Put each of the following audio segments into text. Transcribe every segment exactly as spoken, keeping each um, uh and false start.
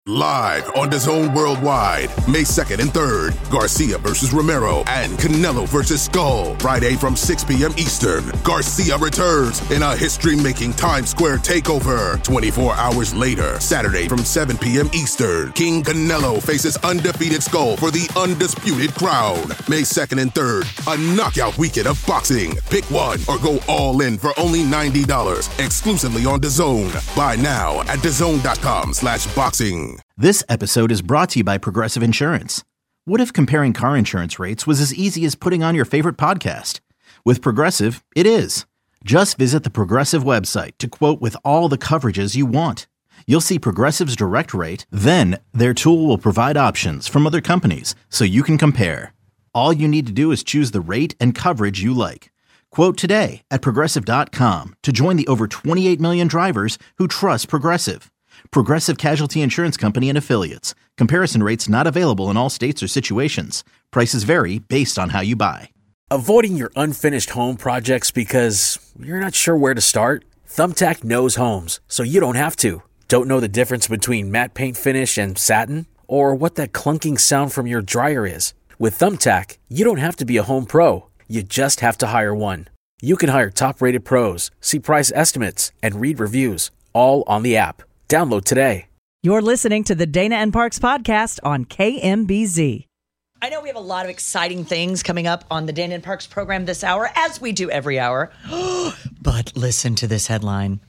Live on DAZN Worldwide, May second and third, Garcia versus Romero and Canelo versus Skull. Friday from six p.m. Eastern, Garcia returns in a history-making Times Square takeover. twenty-four hours later, Saturday from seven p.m. Eastern, King Canelo faces undefeated Skull for the undisputed crown. May second and third, a knockout weekend of boxing. Pick one or go all in for only ninety dollars, exclusively on DAZN. Buy now at DAZN.com slash boxing. This episode is brought to you by Progressive Insurance. What if comparing car insurance rates was as easy as putting on your favorite podcast? With Progressive, it is. Just visit the Progressive website to quote with all the coverages you want. You'll see Progressive's direct rate, then their tool will provide options from other companies so you can compare. All you need to do is choose the rate and coverage you like. Quote today at Progressive dot com to join the over twenty-eight million drivers who trust Progressive. Progressive Casualty Insurance Company and Affiliates. Comparison rates not available in all states or situations. Prices vary based on how you buy. Avoiding your unfinished home projects because you're not sure where to start? Thumbtack knows homes, so you don't have to. Don't know the difference between matte paint finish and satin? Or what that clunking sound from your dryer is? With Thumbtack, you don't have to be a home pro. You just have to hire one. You can hire top-rated pros, see price estimates, and read reviews, all on the app. Download today. You're listening to the Dana and Parks podcast on K M B Z. I know we have a lot of exciting things coming up on the Dana and Parks program this hour, as we do every hour. But listen to this headline.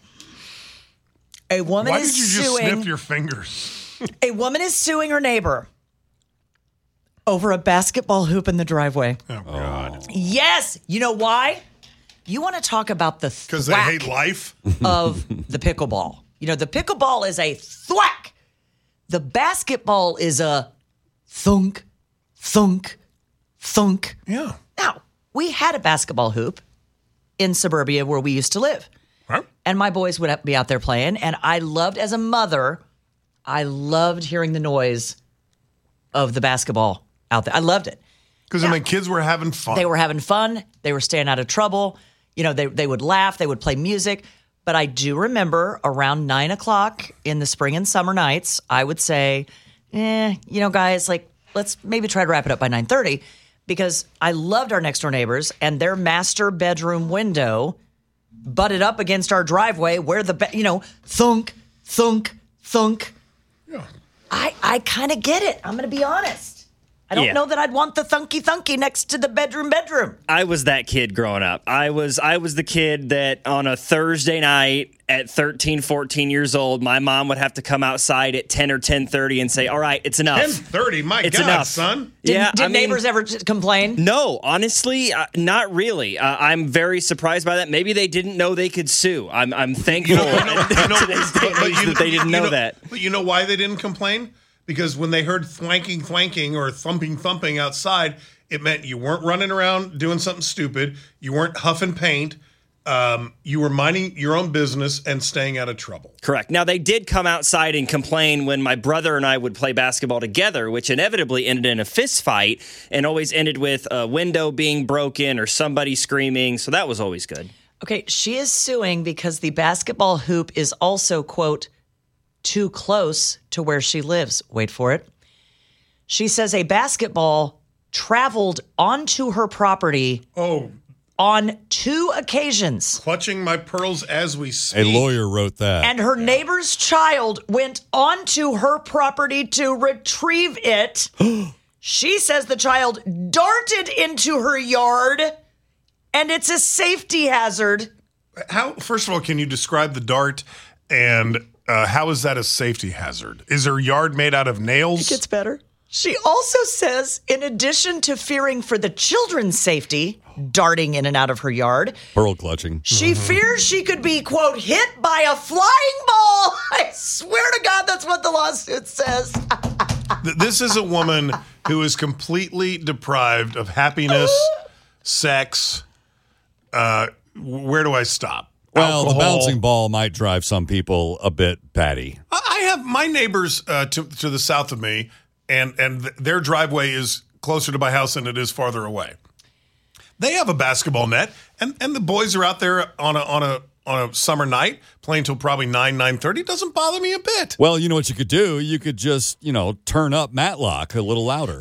A woman Why is did you just suing, sniff your fingers? A woman is suing her neighbor over a basketball hoop in the driveway. Oh, God. Yes. You know why? You want to talk about the Because they hate life? of the pickleball. You know, the pickleball is a thwack. The basketball is a thunk, thunk, thunk. Yeah. Now, we had a basketball hoop in suburbia where we used to live. Huh? And my boys would be out there playing. And I loved, as a mother, I loved hearing the noise of the basketball out there. I loved it. Because, I mean, kids were having fun. They were having fun. They were staying out of trouble. You know, they, they would laugh. They would play music. But I do remember around nine o'clock in the spring and summer nights, I would say, eh, you know, guys, like, let's maybe try to wrap it up by nine thirty, because I loved our next door neighbors, and their master bedroom window butted up against our driveway where the, be- you know, thunk, thunk, thunk. Yeah. I, I kind of get it. I'm going to be honest. I don't Yeah. know that I'd want the thunky thunky next to the bedroom bedroom. I was that kid growing up. I was I was the kid that on a Thursday night at thirteen, fourteen years old, my mom would have to come outside at ten or ten thirty and say, all right, it's enough. ten thirty, my It's God, enough. son. Did, yeah, did I mean, neighbors ever t- complain? No, honestly, uh, not really. Uh, I'm very surprised by that. Maybe they didn't know they could sue. I'm I'm thankful You know, you know, you know, today's day but- but you- that they didn't you know that. But you know why they didn't complain? Because when they heard thwanking, thwanking, or thumping, thumping outside, it meant you weren't running around doing something stupid. You weren't huffing paint. Um, you were minding your own business and staying out of trouble. Correct. Now, they did come outside and complain when my brother and I would play basketball together, which inevitably ended in a fist fight and always ended with a window being broken or somebody screaming. So that was always good. Okay, she is suing because the basketball hoop is also, quote, too close to where she lives. Wait for it. She says a basketball traveled onto her property Oh, on two occasions. clutching my pearls as we speak. A lawyer wrote that. And her neighbor's child went onto her property to retrieve it. She says the child darted into her yard, and it's a safety hazard. How? First of all, can you describe the dart, and uh, how is that a safety hazard? Is her yard made out of nails? It gets better. She also says, in addition to fearing for the children's safety, darting in and out of her yard, Pearl clutching. she fears she could be, quote, hit by a flying ball. I swear to God, that's what the lawsuit says. Th- This is a woman who is completely deprived of happiness, sex. Uh, where do I stop? Well, the Alcohol. bouncing ball might drive some people a bit batty. I I have my neighbors uh, to to the south of me, and and th- their driveway is closer to my house than it is farther away. They have a basketball net, and, and the boys are out there on a on a on a summer night, playing till probably nine, nine thirty, doesn't bother me a bit. Well, you know what you could do? You could just, you know, turn up Matlock a little louder.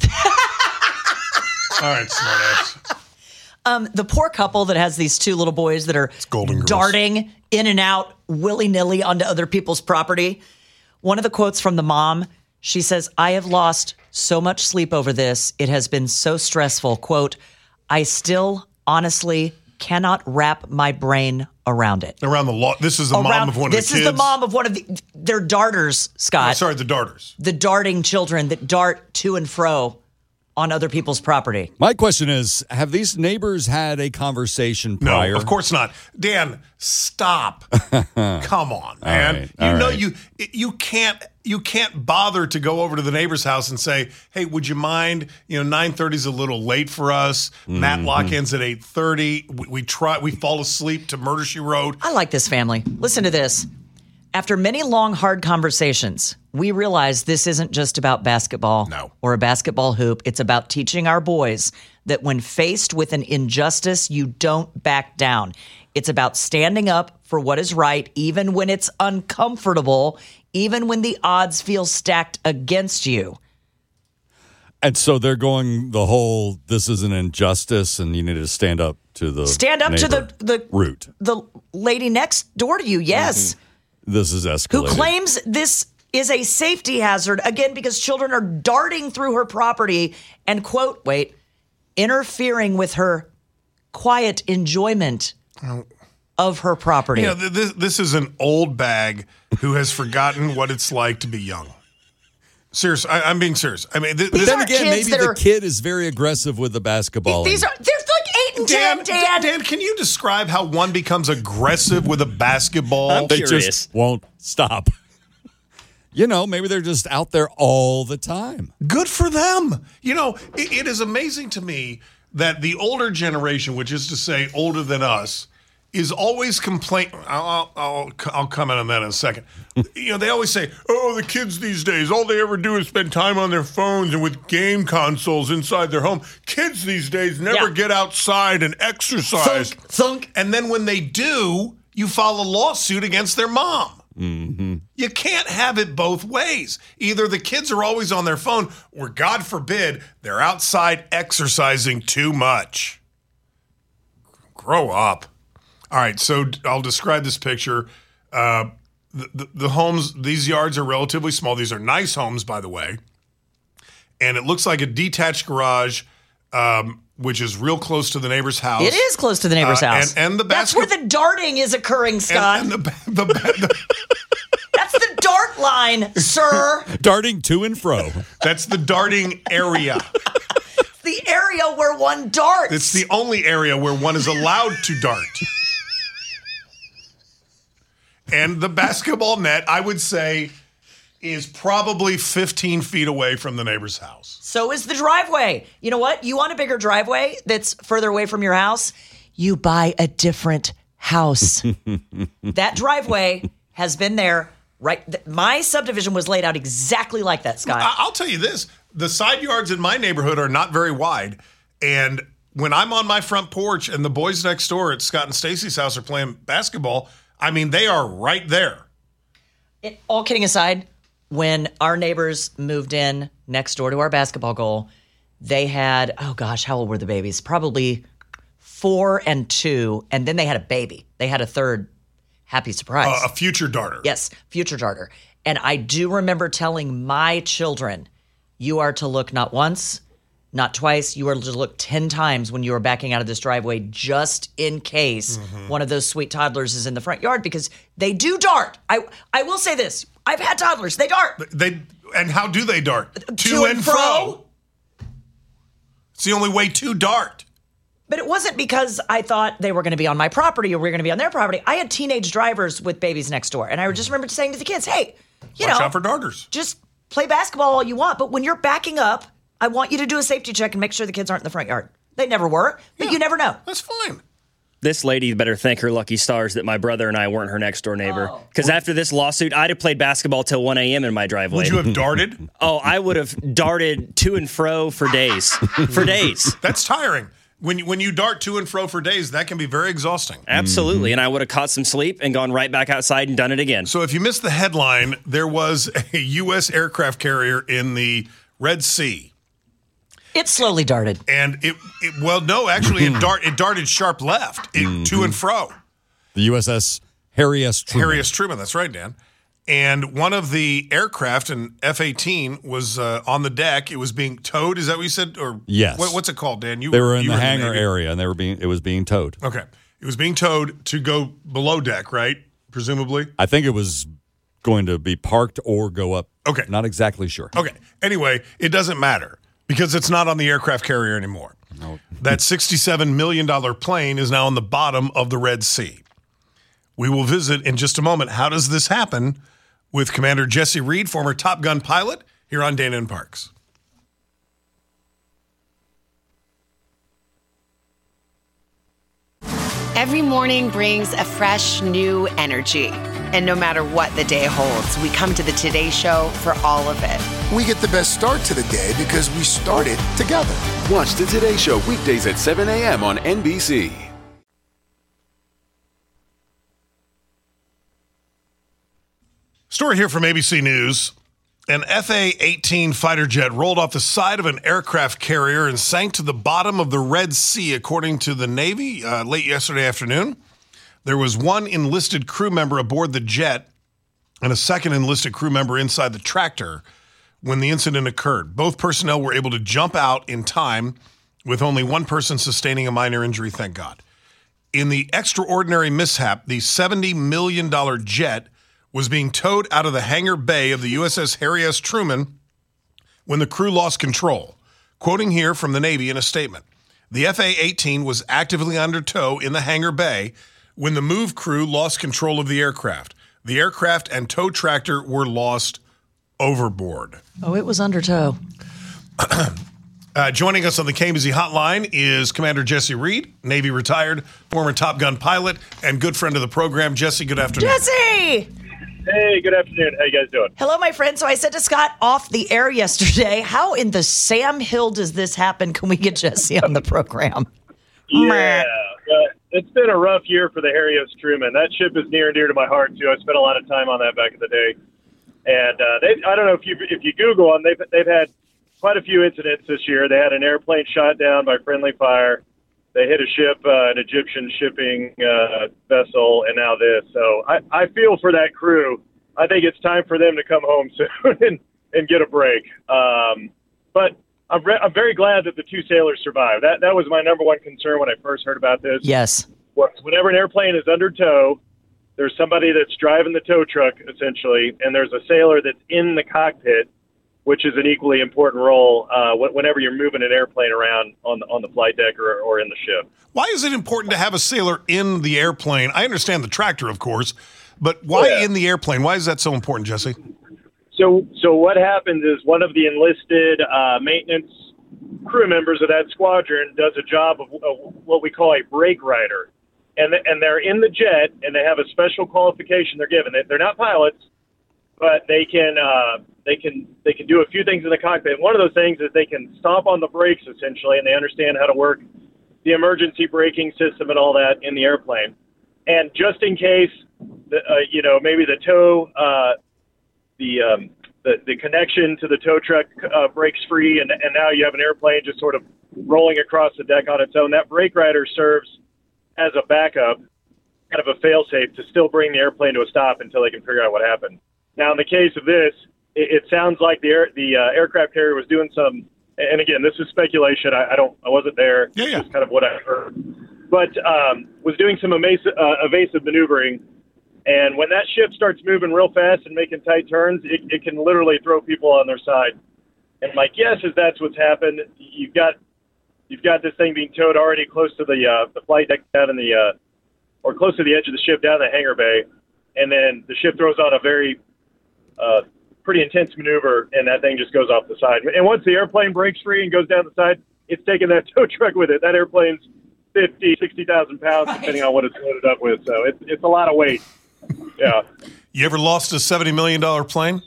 All right, smartass. Um, the poor couple that has these two little boys that are Golden Girls. darting in and out willy-nilly onto other people's property. One of the quotes from the mom, she says, I have lost so much sleep over this. It has been so stressful. Quote, I still honestly cannot wrap my brain around it. Around the law. This is the Around, mom of one of the this kids. is the mom of one of the, their darters, Scott. Oh, sorry, the darters. The darting children that dart to and fro on other people's property. My question is, have these neighbors had a conversation No, prior? of course not. Dan, stop. Come on, man. right, you all know right. you you can't you can't bother to go over to the neighbor's house and say, "Hey, would you mind? You know, nine thirty is a little late for us. Mm-hmm. Matlock ends at eight thirty. We, we try we fall asleep to Murder She Wrote." I like this family. Listen to this. After many long, hard conversations, we realize this isn't just about basketball No. or a basketball hoop. It's about teaching our boys that when faced with an injustice, you don't back down. It's about standing up for what is right, even when it's uncomfortable, even when the odds feel stacked against you. And so they're going the whole, this is an injustice and you need to stand up to the Stand up to the, neighbor the root. the lady next door to you, yes. This is Who escalated. claims this is a safety hazard, again, because children are darting through her property and, quote, wait, interfering with her quiet enjoyment of her property. You know, th- this this is an old bag who has forgotten what it's like to be young. Serious, I, I'm being serious. I mean, th- These this, Then aren't again, kids maybe that the are- kid is very aggressive with the basketball. These are, they're like eight and Dan, ten, Dan. Dan, can you describe how one becomes aggressive with a basketball? I'm they curious. just won't stop. You know, maybe they're just out there all the time. Good for them. You know, it, it is amazing to me that the older generation, which is to say older than us, is always complain. I'll, I'll, I'll comment on that in a second. You know, they always say, oh, the kids these days, all they ever do is spend time on their phones and with game consoles inside their home. Kids these days never Yeah. get outside and exercise. Thunk, thunk. And then when they do, you file a lawsuit against their mom. Mm-hmm. You can't have it both ways. Either the kids are always on their phone, or God forbid, they're outside exercising too much. Grow up. All right, so d- I'll describe this picture. Uh, the, the, the homes, these yards are relatively small. These are nice homes, by the way. And it looks like a detached garage, um, which is real close to the neighbor's house. It is close to the neighbor's Uh, house. and- and the That's basket- where the darting is occurring, Scott. And, and the, the, the, That's the dart line, sir. Darting to and fro. that's the darting area. The area where one darts. It's the only area where one is allowed to dart. And the basketball net, I would say, is probably fifteen feet away from the neighbor's house. So is the driveway. You know what? You want a bigger driveway that's further away from your house? You buy a different house. That driveway has been there, right? th- My subdivision was laid out exactly like that, Scott. I- I'll tell you this. The side yards in my neighborhood are not very wide. And when I'm on my front porch and the boys next door at Scott and Stacy's house are playing basketball, I mean, they are right there. It, all kidding aside, when our neighbors moved in next door to our basketball goal, they had, oh gosh, how old were the babies? Probably four and two. And then they had a baby. They had a third happy surprise. Uh, a future darter. Yes, future darter. And I do remember telling my children, you are to look not once, not twice. You are to look ten times when you are backing out of this driveway, just in case one of those sweet toddlers is in the front yard, because they do dart. I I will say this. I've had toddlers. They dart. They and how do they dart? To, To and and fro. fro. It's the only way to dart. But it wasn't because I thought they were going to be on my property or we were going to be on their property. I had teenage drivers with babies next door. And I just remember saying to the kids, hey, you Watch know, out for darters. just play basketball all you want. But when you're backing up, I want you to do a safety check and make sure the kids aren't in the front yard. They never were, but Yeah. you never know. That's fine. This lady better thank her lucky stars that my brother and I weren't her next door neighbor. Oh. Because after this lawsuit, I'd have played basketball till one a.m. in my driveway. Would you have darted? Oh, I would have darted to and fro for days. For days. That's tiring. when you, when you dart to and fro for days, that can be very exhausting. Absolutely. Mm-hmm. And I would have caught some sleep and gone right back outside and done it again. So if you missed the headline, there was a U S aircraft carrier in the Red Sea. It slowly darted. And it, it well, no, actually, it, dart, it darted sharp left, it, mm-hmm. to and fro. The U S S Harry S. Truman. Harry S. Truman, that's right, Dan. And one of the aircraft, an F eighteen, was uh, on the deck. It was being towed. Is that what you said? Or yes. What, what's it called, Dan? You they were in you the were hangar in the area, and they were being. It was being towed. Okay, it was being towed to go below deck, right? Presumably. I think it was going to be parked or go up. Okay, not exactly sure. Okay. Anyway, it doesn't matter because it's not on the aircraft carrier anymore. No. That sixty-seven million dollars plane is now on the bottom of the Red Sea. We will visit in just a moment. How does this happen? With Commander Jesse Reed, former Top Gun pilot, here on Dana and Parks. Every morning brings a fresh, new energy. And no matter what the day holds, we come to the Today Show for all of it. We get the best start to the day because we started together. Watch the Today Show weekdays at seven a.m. on N B C. Story here from A B C News. An F A eighteen fighter jet rolled off the side of an aircraft carrier and sank to the bottom of the Red Sea, according to the Navy, uh, late yesterday afternoon. There was one enlisted crew member aboard the jet and a second enlisted crew member inside the tractor when the incident occurred. Both personnel were able to jump out in time, with only one person sustaining a minor injury, thank God. In the extraordinary mishap, the seventy million dollars jet was being towed out of the hangar bay of the U S S Harry S. Truman when the crew lost control. Quoting here from the Navy in a statement, the F A eighteen was actively under tow in the hangar bay when the move crew lost control of the aircraft. The aircraft and tow tractor were lost overboard. Oh, it was under tow. uh, joining us on the K M B Z hotline is Commander Jesse Reed, Navy retired, former Top Gun pilot, and good friend of the program. Jesse, good afternoon. Jesse! Hey, good afternoon. How you guys doing? Hello, my friend. So I said to Scott off the air yesterday, how in the Sam Hill does this happen? Can we get Jesse on the program? Yeah, uh, it's been a rough year for the Harry S. Truman. That ship is near and dear to my heart, too. I spent a lot of time on that back in the day. And uh, they, I don't know if you if you Google them, they've, they've had quite a few incidents this year. They had an airplane shot down by friendly fire. They hit a ship, uh, an Egyptian shipping uh, vessel, and now this. So I, I feel for that crew. I think it's time for them to come home soon and, and get a break. Um, but I'm, re- I'm very glad that the two sailors survived. That that was my number one concern when I first heard about this. Yes. Whenever an airplane is under tow, there's somebody that's driving the tow truck, essentially, and there's a sailor that's in the cockpit, which is an equally important role uh, whenever you're moving an airplane around on the, on the flight deck or, or in the ship. Why is it important to have a sailor in the airplane? I understand the tractor, of course, but why yeah. in the airplane? Why is that so important, Jesse? So so what happens is one of the enlisted uh, maintenance crew members of that squadron does a job of, of what we call a brake rider. And, and they're in the jet, and they have a special qualification they're given. They're not pilots, but they can uh, they can they can do a few things in the cockpit. One of those things is they can stomp on the brakes essentially, and they understand how to work the emergency braking system and all that in the airplane. And just in case, the, uh, you know, maybe the tow uh, the, um, the the connection to the tow truck uh, breaks free, and and now you have an airplane just sort of rolling across the deck on its own. That brake rider serves as a backup, kind of a fail-safe to still bring the airplane to a stop until they can figure out what happened. Now, in the case of this, it, it sounds like the air, the uh, aircraft carrier was doing some, and again, this is speculation. I, I don't, I wasn't there. Yeah, yeah. It's kind of what I heard, but um, was doing some evasive, uh, evasive maneuvering. And when that ship starts moving real fast and making tight turns, it, it can literally throw people on their side. And my guess is that's what's happened. You've got You've got this thing being towed already close to the uh, the flight deck down in the, uh, or close to the edge of the ship down in the hangar bay, and then the ship throws on a very, uh, pretty intense maneuver, and that thing just goes off the side. And once the airplane breaks free and goes down the side, it's taking that tow truck with it. That airplane's fifty, sixty thousand pounds, depending on what it's loaded up with. So it's it's a lot of weight. Yeah. You ever lost a seventy million dollars plane?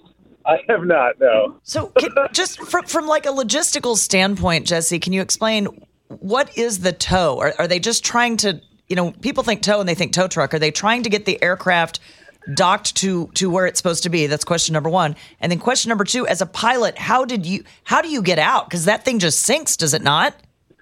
I have not, no. So can, just from, from like a logistical standpoint, Jesse, can you explain what is the tow? Are, are they just trying to, you know, people think tow and they think tow truck. Are they trying to get the aircraft docked to to where it's supposed to be? That's question number one. And then question number two, as a pilot, how did you how do you get out? Because that thing just sinks, does it not?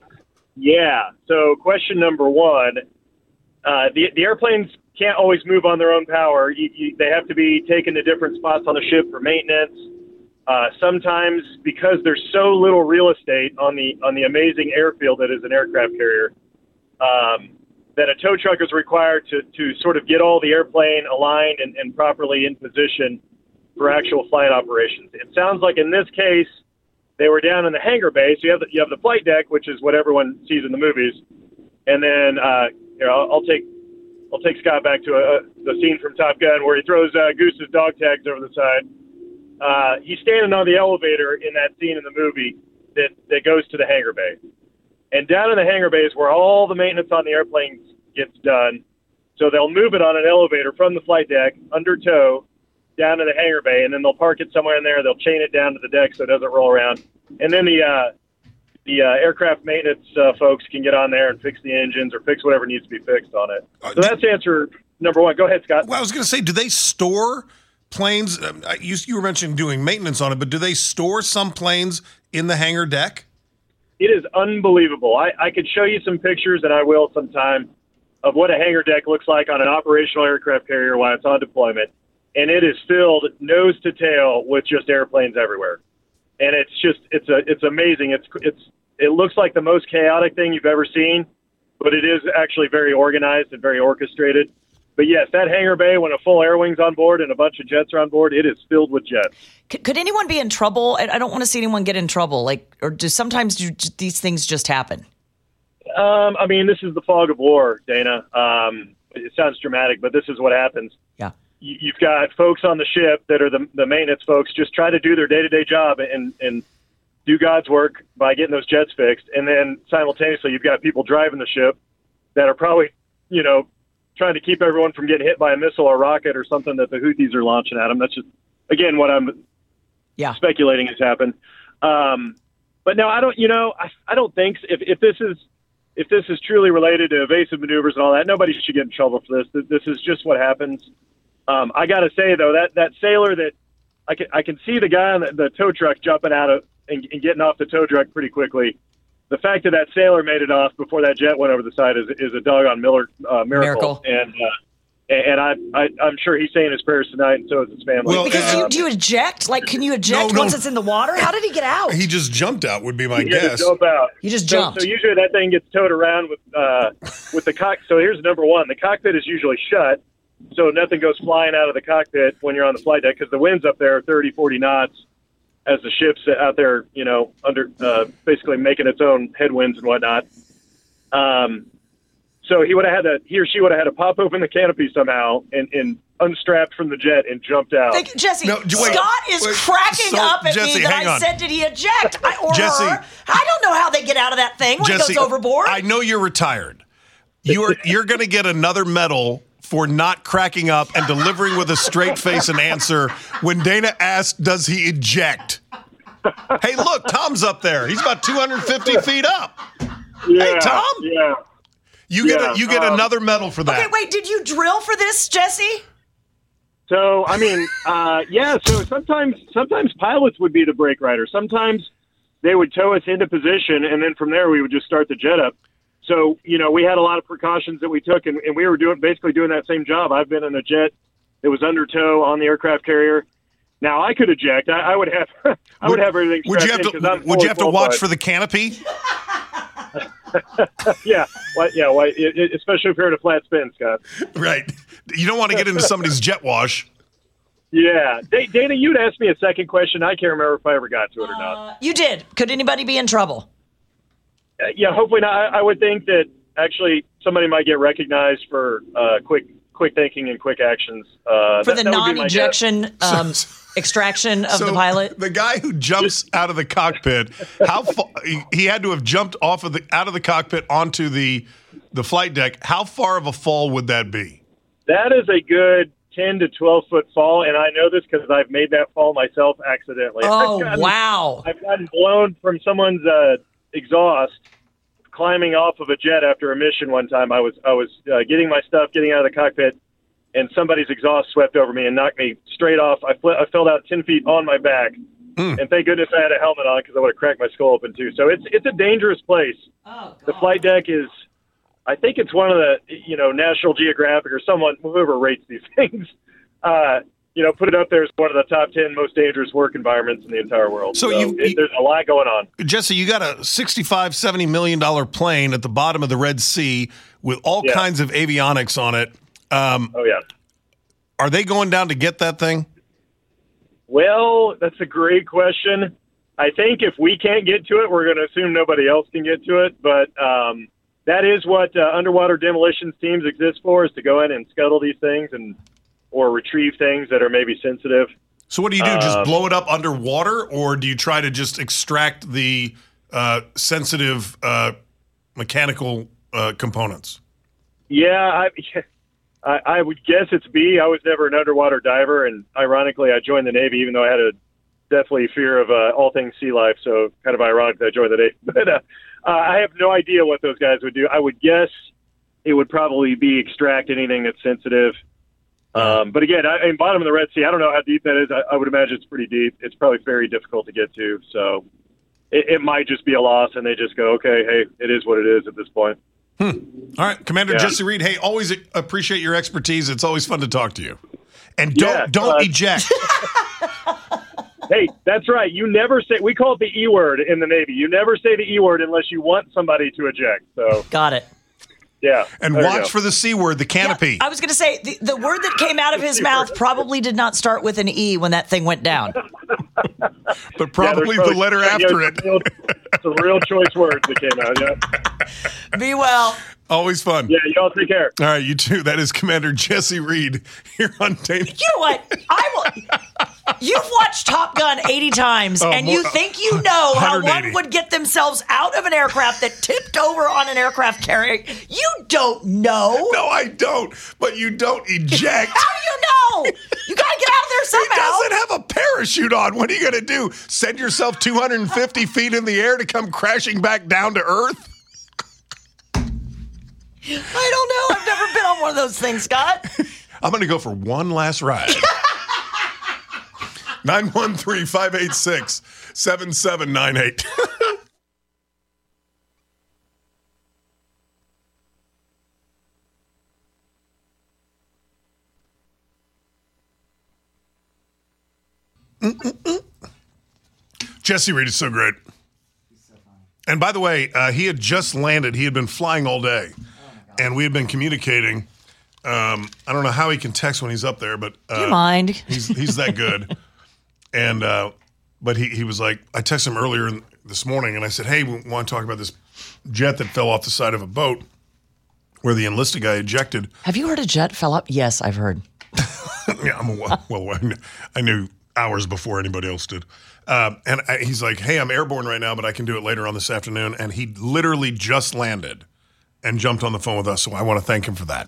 Yeah. So question number one, uh, the the airplanes can't always move on their own power. You, you, they have to be taken to different spots on the ship for maintenance. Uh, sometimes, because there's so little real estate on the on the amazing airfield that is an aircraft carrier, um, that a tow truck is required to, to sort of get all the airplane aligned and, and properly in position for actual flight operations. It sounds like in this case, they were down in the hangar bay. So you have the, you have the flight deck, which is what everyone sees in the movies. And then, uh, you know, I'll, I'll take I'll take Scott back to a, the scene from Top Gun where he throws uh, Goose's dog tags over the side. Uh, he's standing on the elevator in that scene in the movie that, that goes to the hangar bay. And down in the hangar bay is where all the maintenance on the airplanes gets done. So they'll move it on an elevator from the flight deck under tow down to the hangar bay, and then they'll park it somewhere in there. They'll chain it down to the deck so it doesn't roll around. And then the uh, the uh, aircraft maintenance uh, folks can get on there and fix the engines or fix whatever needs to be fixed on it. So that's answer number one. Go ahead, Scott. Well, I was going to say, do they store planes? Um, you, you were mentioning doing maintenance on it, but do they store some planes in the hangar deck? It is unbelievable. I, I could show you some pictures, and I will sometime, of what a hangar deck looks like on an operational aircraft carrier while it's on deployment. And it is filled nose to tail with just airplanes everywhere. And it's just, it's a, it's amazing. It's, it's, it looks like the most chaotic thing you've ever seen, but it is actually very organized and very orchestrated. But yes, that hangar bay, when a full air wing's on board and a bunch of jets are on board, it is filled with jets. Could, could anyone be in trouble? I I don't want to see anyone get in trouble. Like, or do sometimes do these things just happen? Um, I mean, this is the fog of war, Dana. Um, it sounds dramatic, but this is what happens. Yeah. You, you've got folks on the ship that are the, the maintenance folks just try to do their day-to-day job and, and do God's work by getting those jets fixed. And then simultaneously, you've got people driving the ship that are probably, you know, trying to keep everyone from getting hit by a missile or rocket or something that the Houthis are launching at them. That's just, again, what I'm yeah. speculating has happened. Um, but no, I don't, you know, I, I don't think so. if, if this is, if this is truly related to evasive maneuvers and all that, nobody should get in trouble for this. This is just what happens. Um, I got to say though, that, that sailor that I can, I can see the guy on the, the tow truck jumping out of and, and getting off the tow truck pretty quickly. The fact that that sailor made it off before that jet went over the side is is a doggone Miller uh, miracle. miracle. And uh, and I, I I'm sure he's saying his prayers tonight, and so is his family. Well, because uh, you, do you eject? Like, can you eject no, no. once it's in the water? How did he get out? He just jumped out. Would be my he guess. Just jump out. He just so, jumped. So usually that thing gets towed around with uh, with the cock. So here's number one: the cockpit is usually shut, so nothing goes flying out of the cockpit when you're on the flight deck because the winds up there are thirty, forty knots. As the ship's out there, you know, under uh, basically making its own headwinds and whatnot. Um, so he would have had to, he or she would have had to pop open the canopy somehow and, and unstrapped from the jet and jumped out. Like, Jesse, No, wait, Scott is wait, cracking so, up at Jesse, me that hang I on. said, did he eject? I, or Jesse, her. I don't know how they get out of that thing when Jesse, it goes overboard. I know you're retired. You are you're going to get another medal for not cracking up and delivering with a straight face an answer when Dana asked, does he eject? Hey, look, Tom's up there. He's about two hundred fifty feet up. Yeah, hey, Tom. Yeah. You get Yeah, a, you get um, another medal for that. Okay, wait, did you drill for this, Jesse? So, I mean, uh, yeah, so sometimes sometimes pilots would be the brake rider. Sometimes they would tow us into position, and then from there we would just start the jet up. So, you know, we had a lot of precautions that we took, and, and we were doing basically doing that same job. I've been in a jet that was under tow on the aircraft carrier. Now, I could eject. I, I would have I would, would have everything Would you have in to, would you have to watch for the canopy? yeah, well, yeah, well, it, it, especially if you're in a flat spin, Scott. Right. You don't want to get into somebody's jet wash. Yeah. D- Dana, you'd asked me a second question. I can't remember if I ever got to it or not. Uh, you did. Could anybody be in trouble? Uh, yeah, hopefully not. I, I would think that actually somebody might get recognized for uh, quick quick thinking and quick actions. Uh, for that, the that would be my non-ejection guess. um, extraction of So the pilot? the guy who jumps out of the cockpit, how far, he, he had to have jumped off of the out of the cockpit onto the the flight deck. How far of a fall would that be? That is a good ten to twelve foot fall, and I know this because I've made that fall myself accidentally. Oh, I've gotten, wow. I've gotten blown from someone's uh, exhaust climbing off of a jet after a mission one time. I was I was uh, getting my stuff, getting out of the cockpit, and somebody's exhaust swept over me and knocked me straight off. I, fl- I fell down ten feet on my back, mm. and thank goodness I had a helmet on because I would have cracked my skull open too. So it's it's a dangerous place. Oh, the flight deck is, I think it's one of the, you know, National Geographic or someone, whoever rates these things, uh, you know, put it up there as one of the top ten most dangerous work environments in the entire world. So, so you, it, there's a lot going on. Jesse, you got a sixty-five, seventy million dollars plane at the bottom of the Red Sea with all yeah. kinds of avionics on it. Um, oh, yeah. Are they going down to get that thing? Well, that's a great question. I think if we can't get to it, we're going to assume nobody else can get to it. But um, that is what uh, underwater demolitions teams exist for, is to go in and scuttle these things and or retrieve things that are maybe sensitive. So what do you do? Just um, blow it up underwater, or do you try to just extract the uh, sensitive uh, mechanical uh, components? Yeah, I, I, I would guess it's B. I was never an underwater diver, and ironically, I joined the Navy, even though I had a deathly fear of uh, all things sea life. So kind of ironic that I joined the Navy. But uh, uh, I have no idea what those guys would do. I would guess it would probably be extract anything that's sensitive. Um, but again, I, in bottom of the Red Sea, I don't know how deep that is. I, I would imagine it's pretty deep. It's probably very difficult to get to. So it, it might just be a loss, and they just go, okay, hey, it is what it is at this point. Hmm. All right, Commander Yeah. Jesse Reed. Hey, always appreciate your expertise. It's always fun to talk to you. And don't Yeah, don't uh, eject. Hey, that's right. You never say, we call it the E word in the Navy. You never say the E word unless you want somebody to eject. So Got it. yeah. And there you watch go. for the C word, the canopy. I was going to say, the, the word that came out of his mouth probably did not start with an E when that thing went down. But probably Yeah, there's the letter yeah, after it's it. a real- It's a real choice word that came out, yeah. Be well. Always fun. Yeah, y'all take care. All right, you too. That is Commander Jesse Reed here on Dana. You know what? I will. You've watched Top Gun eighty times, Oh, and more- you think you know how one hundred eighty. one would get themselves out of an aircraft that tipped over on an aircraft carrier. You don't know. No, I don't. But you don't eject. How do you know? You got to get out of there He somehow. doesn't have a parachute on. What are you going to do? Send yourself two hundred fifty feet in the air to come crashing back down to Earth? I don't know. I've never been on one of those things, Scott. I'm going to go for one last ride. nine one three, five eight six, seven seven nine eight. Jesse Reed is so great. And by the way, uh, he had just landed. He had been flying all day. And we had been communicating. Um, I don't know how he can text when he's up there, but uh, Do you mind? He's he's that good. And uh, but he he was like, I texted him earlier in, this morning, and I said, hey, we want to talk about this jet that fell off the side of a boat where the enlisted guy ejected. Have you heard a jet fell up? Yes, I've heard. Yeah, I'm a, well, well, I knew, I knew hours before anybody else did. Uh, and I, he's like, hey, I'm airborne right now, but I can do it later on this afternoon. And he literally just landed and jumped on the phone with us, so I want to thank him for that.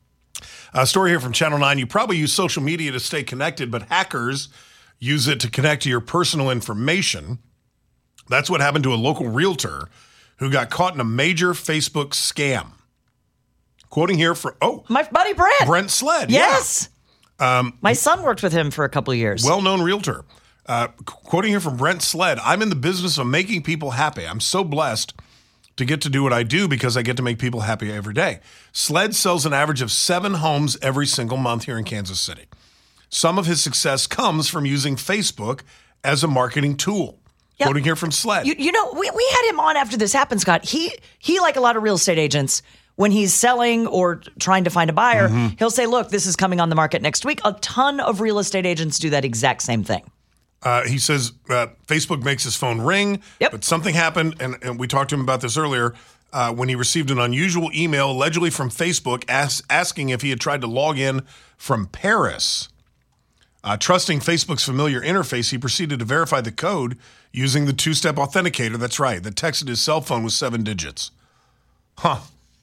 A story here from Channel nine. You probably use social media to stay connected, but hackers use it to connect to your personal information. That's what happened to a local realtor who got caught in a major Facebook scam. Quoting here for, oh. My buddy Brent. Brent Sled. Yes. Yeah. Um, My son worked with him for a couple of years. Well-known realtor. Uh, quoting here from Brent Sled, I'm in the business of making people happy. I'm so blessed to get to do what I do because I get to make people happy every day. Sled sells an average of seven homes every single month here in Kansas City. Some of his success comes from using Facebook as a marketing tool. Yep. Quoting here from Sled. You, you know, we, we had him on after this happened, Scott. He, he, like a lot of real estate agents, when he's selling or trying to find a buyer, Mm-hmm. he'll say, look, this is coming on the market next week. A ton of real estate agents do that exact same thing. Uh, he says uh, Facebook makes his phone ring, yep. but something happened, and, and we talked to him about this earlier, uh, when he received an unusual email, allegedly from Facebook, as, asking if he had tried to log in from Paris. Uh, trusting Facebook's familiar interface, he proceeded to verify the code using the two-step authenticator. That's right, that texted his cell phone with seven digits. Huh.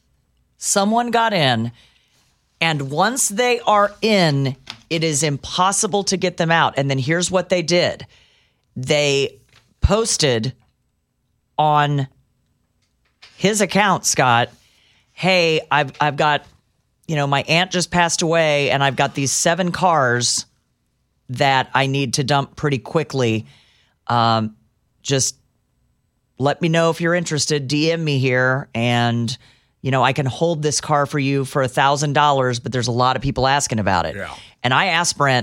Someone got in, and once they are in, it is impossible to get them out. And then here's what they did. They posted on his account, Scott. Hey, I've I've got, you know, my aunt just passed away, and I've got these seven cars that I need to dump pretty quickly. Um, just let me know if you're interested. D M me here, and you know I can hold this car for you for a thousand dollars. But there's a lot of people asking about it. Yeah. And I asked Brent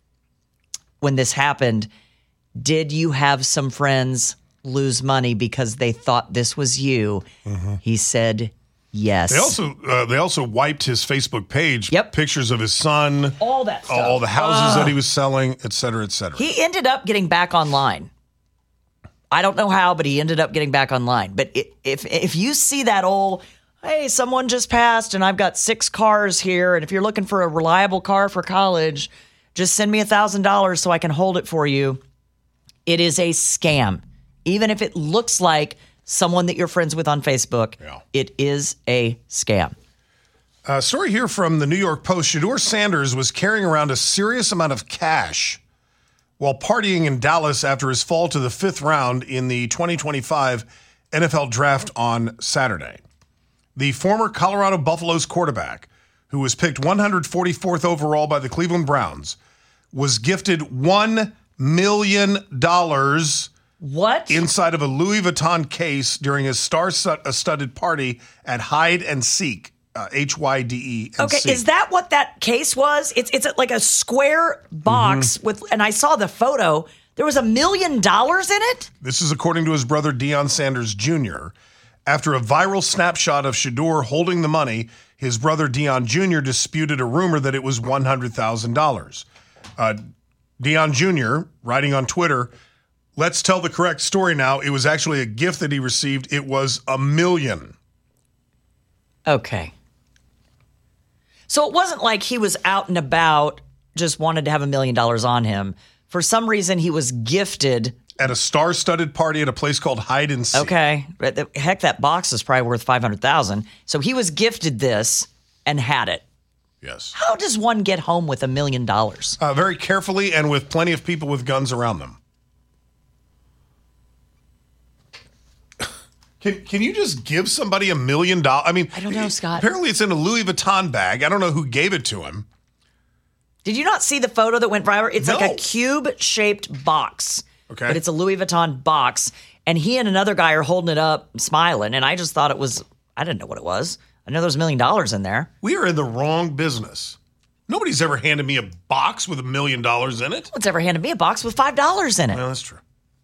when this happened, did you have some friends lose money because they thought this was you? Mm-hmm. He said yes. They also uh, they also wiped his Facebook page. Yep. Pictures of his son, all that stuff, all the houses uh, that he was selling, et cetera, et cetera. He ended up getting back online. I don't know how, but he ended up getting back online. But it, if if you see that old, hey, someone just passed and I've got six cars here, and if you're looking for a reliable car for college, just send me a thousand dollars so I can hold it for you. It is a scam. Even if it looks like someone that you're friends with on Facebook, yeah. It is a scam. A story here from the New York Post. Shedeur Sanders was carrying around a serious amount of cash while partying in Dallas after his fall to the fifth round in the twenty twenty-five N F L Draft on Saturday. The former Colorado Buffaloes quarterback, who was picked one hundred forty-fourth overall by the Cleveland Browns, was gifted one million dollars what? inside of a Louis Vuitton case during his star-studded party at Hide and Seek. Uh, H Y D E. Okay, C. Is that what that case was? It's it's like a square box mm-hmm. with, and I saw the photo. There was a million dollars in it? This is according to his brother Deion Sanders Junior After a viral snapshot of Shedeur holding the money, his brother Deion Junior disputed a rumor that it was one hundred thousand dollars. Uh, Deion Junior, writing on Twitter, let's tell the correct story now. It was actually a gift that he received. It was a million. Okay. So it wasn't like he was out and about, just wanted to have a million dollars on him. For some reason, he was gifted at a star-studded party at a place called Hide and Seek. Okay. Heck, that box is probably worth five hundred thousand dollars. So he was gifted this and had it. Yes. How does one get home with a million dollars? Uh, very carefully and with plenty of people with guns around them. Can can you just give somebody a million dollars? I mean, I don't know, Scott. Apparently it's in a Louis Vuitton bag. I don't know who gave it to him. Did you not see the photo that went viral? It's No. like a cube-shaped box. Okay. But it's a Louis Vuitton box. And he and another guy are holding it up, smiling. And I just thought it was, I didn't know what it was. I know there's a million dollars in there. We are in the wrong business. Nobody's ever handed me a box with a million dollars in it. No one's ever handed me a box with five dollars in it. No, that's true.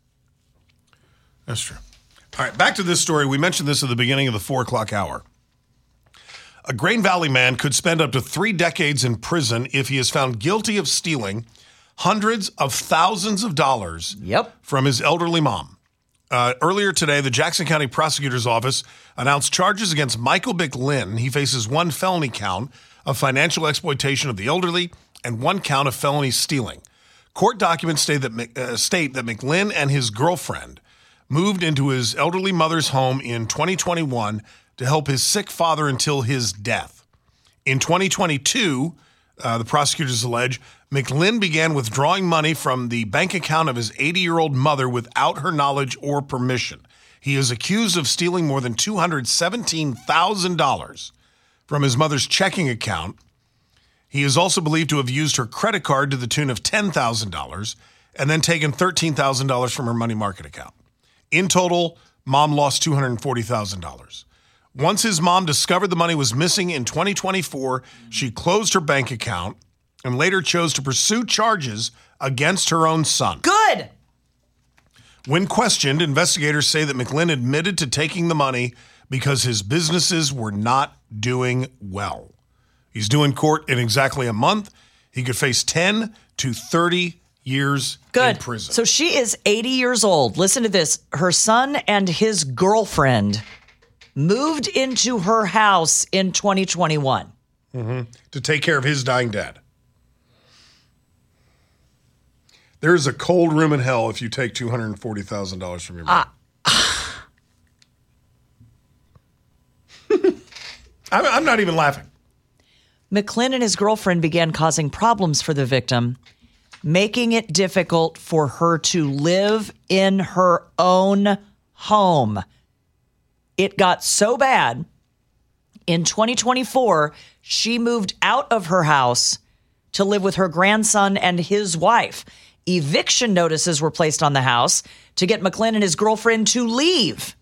That's true. All right, back to this story. We mentioned this at the beginning of the four o'clock hour. A Grain Valley man could spend up to three decades in prison if he is found guilty of stealing hundreds of thousands of dollars yep. from his elderly mom. Uh, earlier today, the Jackson County Prosecutor's Office announced charges against Michael McLynn. He faces one felony count of financial exploitation of the elderly and one count of felony stealing. Court documents state that, uh, state that McLynn and his girlfriend moved into his elderly mother's home in twenty twenty-one to help his sick father until his death. In twenty twenty-two, uh, the prosecutors allege, McLynn began withdrawing money from the bank account of his eighty-year-old mother without her knowledge or permission. He is accused of stealing more than two hundred seventeen thousand dollars from his mother's checking account. He is also believed to have used her credit card to the tune of ten thousand dollars and then taken thirteen thousand dollars from her money market account. In total, mom lost two hundred forty thousand dollars. Once his mom discovered the money was missing in twenty twenty-four, she closed her bank account and later chose to pursue charges against her own son. Good. When questioned, investigators say that McLynn admitted to taking the money because his businesses were not doing well. He's due in court in exactly a month. He could face ten to thirty years Good. in prison. So she is eighty years old. Listen to this. Her son and his girlfriend moved into her house in twenty twenty-one. Mm-hmm. To take care of his dying dad. There's a cold room in hell if you take two hundred forty thousand dollars from your mom. Uh, I'm, I'm not even laughing. McLynn and his girlfriend began causing problems for the victim, making it difficult for her to live in her own home. It got so bad in twenty twenty-four, she moved out of her house to live with her grandson and his wife. Eviction notices were placed on the house to get McClin and his girlfriend to leave.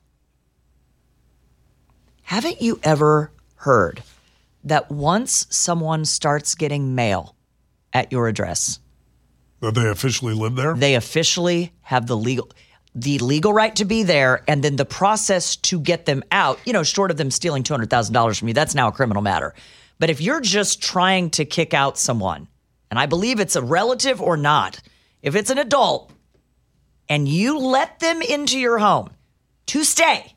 Haven't you ever heard that once someone starts getting mail at your address, that they officially live there? They officially have the legal the legal right to be there, and then the process to get them out, you know, short of them stealing two hundred thousand dollars from you, that's now a criminal matter. But if you're just trying to kick out someone, and I believe it's a relative or not, if it's an adult and you let them into your home to stay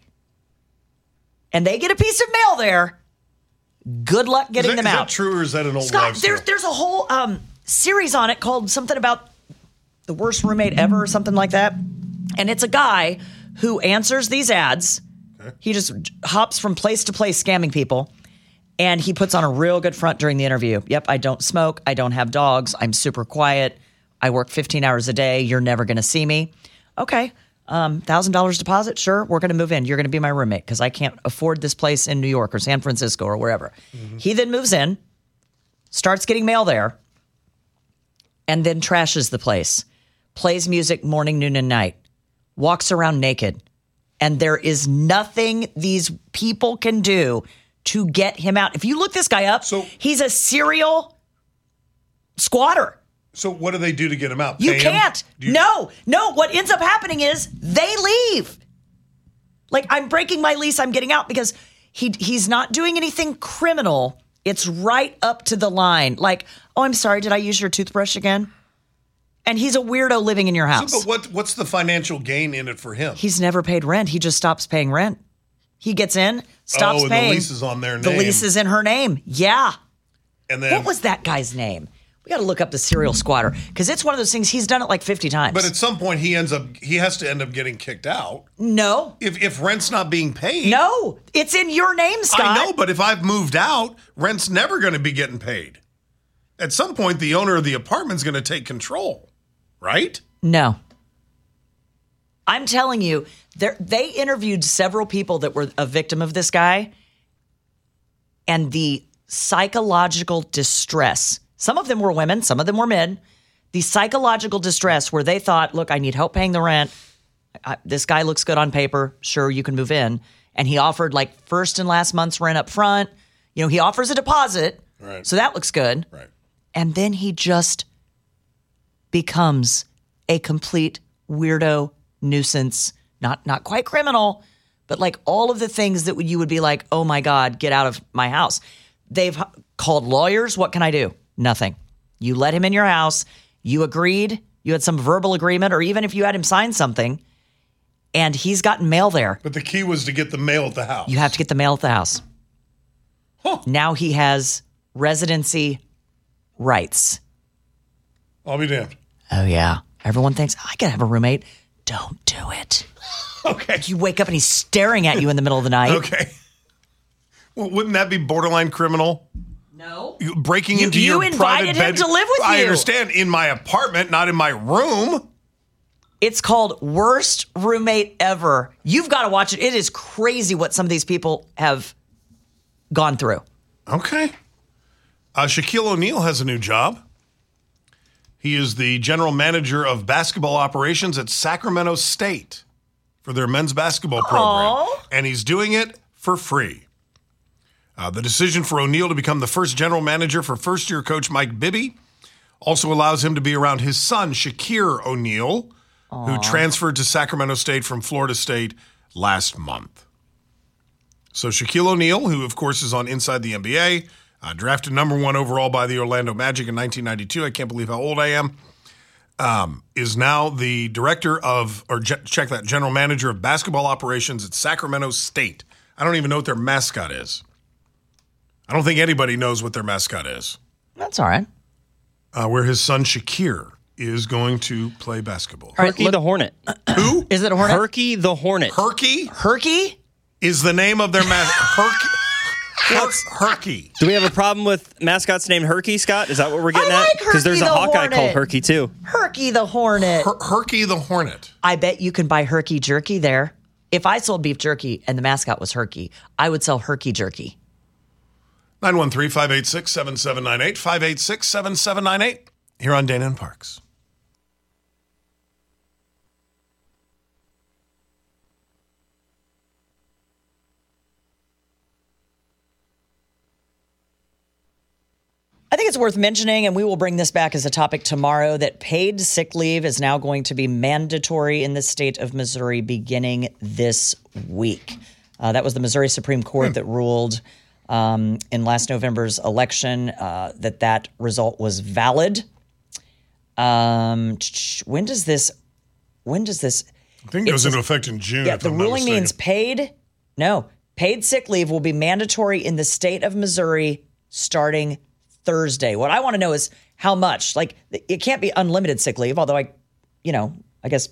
and they get a piece of mail there, good luck getting is that, them is out. Is that true or is that an old Scott, wives' tale? there's, there's a whole um, series on it called something about the worst roommate ever or something like that. And it's a guy who answers these ads. Okay. He just hops from place to place scamming people. And he puts on a real good front during the interview. Yep, I don't smoke. I don't have dogs. I'm super quiet. I work fifteen hours a day. You're never going to see me. Okay, um, one thousand dollars deposit? Sure, we're going to move in. You're going to be my roommate because I can't afford this place in New York or San Francisco or wherever. Mm-hmm. He then moves in, starts getting mail there, and then trashes the place. Plays music morning, noon, and night. Walks around naked. And there is nothing these people can do to get him out. If you look this guy up, so, he's a serial squatter. So what do they do to get him out? You Pay can't. You- no, no. What ends up happening is they leave. Like, I'm breaking my lease. I'm getting out because he he's not doing anything criminal. It's right up to the line. Like, oh, I'm sorry. Did I use your toothbrush again? And he's a weirdo living in your house. So, but what what's the financial gain in it for him? He's never paid rent. He just stops paying rent. He gets in, stops oh, and paying. the lease is on their name. The lease is in her name. Yeah. And then what was that guy's name? We got to look up the serial squatter because it's one of those things. He's done it like fifty times. But at some point, he ends up he has to end up getting kicked out. No. If if rent's not being paid. No, it's in your name, Scott. I know, but if I've moved out, rent's never going to be getting paid. At some point, the owner of the apartment's going to take control, right? No. I'm telling you, they interviewed several people that were a victim of this guy, and the psychological distress. Some of them were women, some of them were men. The psychological distress where they thought, look, I need help paying the rent. I, this guy looks good on paper. Sure, you can move in. And he offered like first and last month's rent up front. You know, he offers a deposit. Right. So that looks good. Right. And then he just becomes a complete weirdo nuisance. Not not quite criminal, but like all of the things that you would be like, oh my God, get out of my house. They've called lawyers. What can I do? Nothing. You let him in your house. You agreed. You had some verbal agreement, or even if you had him sign something, and he's gotten mail there. But the key was to get the mail at the house. You have to get the mail at the house. Huh. Now he has residency rights. I'll be damned. Oh, yeah. Everyone thinks, I could have a roommate. Don't do it. Okay. You wake up and he's staring at you in the middle of the night. Okay. Well, wouldn't that be borderline criminal? No. You, breaking You- into you your invited private him bed. to live with I you. understand. In my apartment, not in my room. It's called Worst Roommate Ever. You've got to watch it. It is crazy what some of these people have gone through. Okay. Uh, Shaquille O'Neal has a new job. He is the general manager of basketball operations at Sacramento State for their men's basketball program. Aww. And he's doing it for free. Uh, the decision for O'Neal to become the first general manager for first-year coach Mike Bibby also allows him to be around his son, Shakir O'Neal, who transferred to Sacramento State from Florida State last month. So Shaquille O'Neal, who, of course, is on Inside the N B A, uh, drafted number one overall by the Orlando Magic in nineteen ninety-two. I can't believe how old I am. Um, is now the director of, or ge- check that, general manager of basketball operations at Sacramento State. I don't even know what their mascot is. I don't think anybody knows what their mascot is. That's all right. Uh, where his son Shakir is going to play basketball. All right, Herky look- the Hornet. Who? Is it a hornet? Herky the Hornet. Herky Herky? is the name of their mascot. Herky. What's Herky? Do we have a problem with mascots named Herky, Scott? Is that what we're getting I like at? Because there's a Herky the Hawkeye Hornet. called Herky, too. Herky the Hornet. Her- Herky the Hornet. I bet you can buy Herky jerky there. If I sold beef jerky and the mascot was Herky, I would sell Herky jerky. nine one three, five eight six, seven seven nine eight, five eight six, seven seven nine eight, here on Dana and Parks. I think it's worth mentioning, and we will bring this back as a topic tomorrow, that paid sick leave is now going to be mandatory in the state of Missouri beginning this week. Uh, that was the Missouri Supreme Court hmm. that ruled um, in last November's election uh, that that result was valid. Um, when does this? When does this? I think it goes into effect in June. Yeah, the ruling means paid. No, paid sick leave will be mandatory in the state of Missouri starting Thursday. What I want to know is how much. Like, it can't be unlimited sick leave, although I, you know, I guess.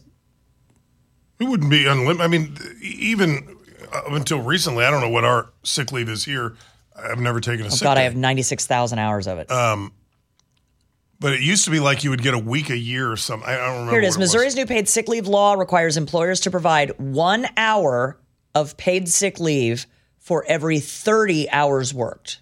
It wouldn't be unlimited. I mean, even up until recently, I don't know what our sick leave is here. I've never taken a oh sick God, day. I have ninety-six thousand hours of it. Um, but it used to be like you would get a week a year or something. I don't remember. Here it is. what Missouri's was. new paid sick leave law requires employers to provide one hour of paid sick leave for every thirty hours worked.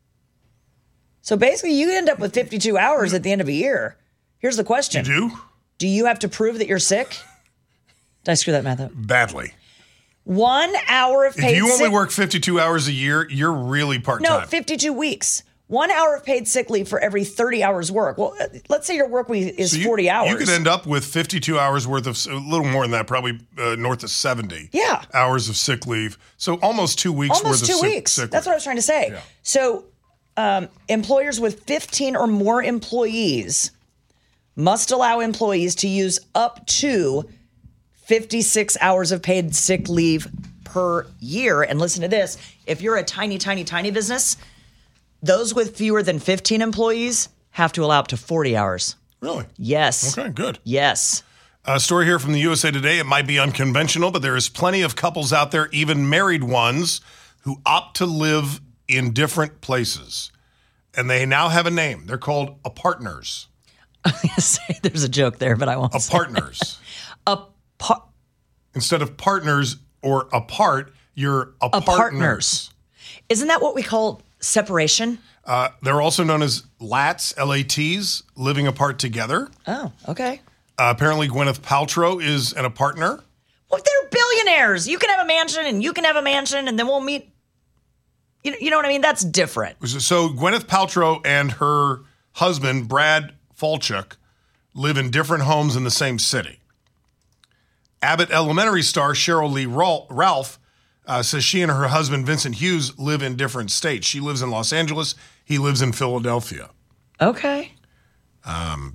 So basically, you end up with fifty-two hours at the end of a year. Here's the question. You do? Do you have to prove that you're sick? Did I screw that math up? Badly. One hour of paid If you only sick- work fifty-two hours a year, you're really part-time. No, fifty-two weeks. One hour of paid sick leave for every thirty hours work. Well, let's say your work week is So you, forty hours. You could end up with fifty-two hours worth of, a little more than that, probably uh, north of seventy Yeah. hours of sick leave. So almost two weeks Almost worth two of sick, weeks. sick That's leave. what I was trying to say. Yeah. So um, employers with fifteen or more employees must allow employees to use up to fifty-six hours of paid sick leave per year. And listen to this. If you're a tiny, tiny, tiny business, those with fewer than fifteen employees have to allow up to forty hours. Really? Yes. Okay, good. Yes. A story here from the U S A Today. It might be unconventional, but there is plenty of couples out there, even married ones, who opt to live in different places. And they now have a name. They're called a-partners. There's a joke there, but I won't. A-partners. A par- Instead of partners or apart, you're a-partners. A-partners. Isn't that what we call separation? Uh, they're also known as LATs, L A Ts, living apart together. Oh, okay. Uh, apparently, Gwyneth Paltrow is an a-partner. Well, they're billionaires. You can have a mansion and you can have a mansion and then we'll meet. You, you know what I mean? That's different. So Gwyneth Paltrow and her husband, Brad Falchuk, live in different homes in the same city. Abbott Elementary star Cheryl Lee Ralph uh, says she and her husband, Vincent Hughes, live in different states. She lives in Los Angeles. He lives in Philadelphia. Okay. Um,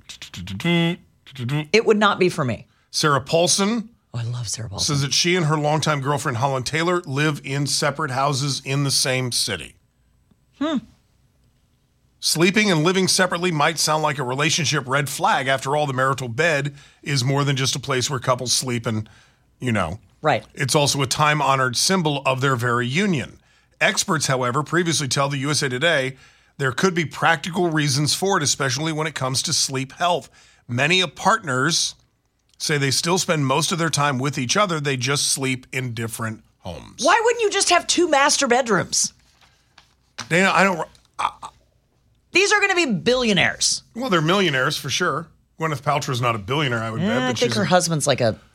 it would not be for me. Sarah Paulson. Oh, I love Sarah Paulson. Says that she and her longtime girlfriend, Holland Taylor, live in separate houses in the same city. Hmm. Sleeping and living separately might sound like a relationship red flag. After all, the marital bed is more than just a place where couples sleep and, you know. Right. It's also a time-honored symbol of their very union. Experts, however, previously tell the U S A Today there could be practical reasons for it, especially when it comes to sleep health. Many of partners say they still spend most of their time with each other. They just sleep in different homes. Why wouldn't you just have two master bedrooms? Dana, I don't... I, These are going to be billionaires. Well, they're millionaires for sure. Gwyneth Paltrow's not a billionaire, I would Eh, bet. I But think she's her a, husband's like a...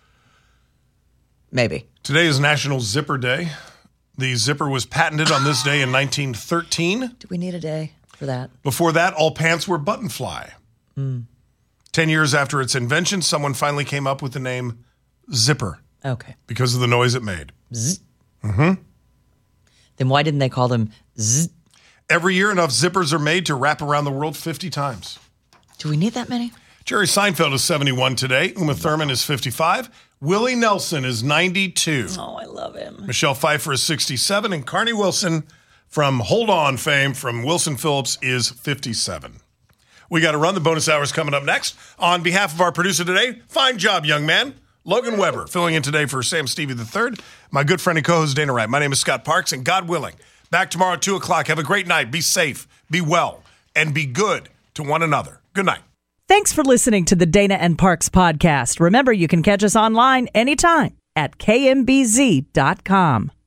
Maybe. Today is National Zipper Day. The zipper was patented on this day in nineteen thirteen. Do we need a day for that? Before that, all pants were button fly. Mm. Ten years after its invention, someone finally came up with the name zipper. Okay. Because of the noise it made. Zzz. Mm-hmm. Then why didn't they call them zzz? Every year, enough zippers are made to wrap around the world fifty times. Do we need that many? Jerry Seinfeld is seventy-one today. Uma Thurman is fifty-five. Willie Nelson is ninety-two. Oh, I love him. Michelle Pfeiffer is sixty-seven. And Carney Wilson from Hold On fame from Wilson Phillips is fifty-seven. We got to run. The bonus hour is coming up next. On behalf of our producer today, fine job, young man. Logan Weber filling in today for Sam Stevie the third. My good friend and co-host Dana Wright. My name is Scott Parks, and God willing, back tomorrow at two o'clock. Have a great night. Be safe, be well, and be good to one another. Good night. Thanks for listening to the Dana and Parks podcast. Remember, you can catch us online anytime at k m b z dot com.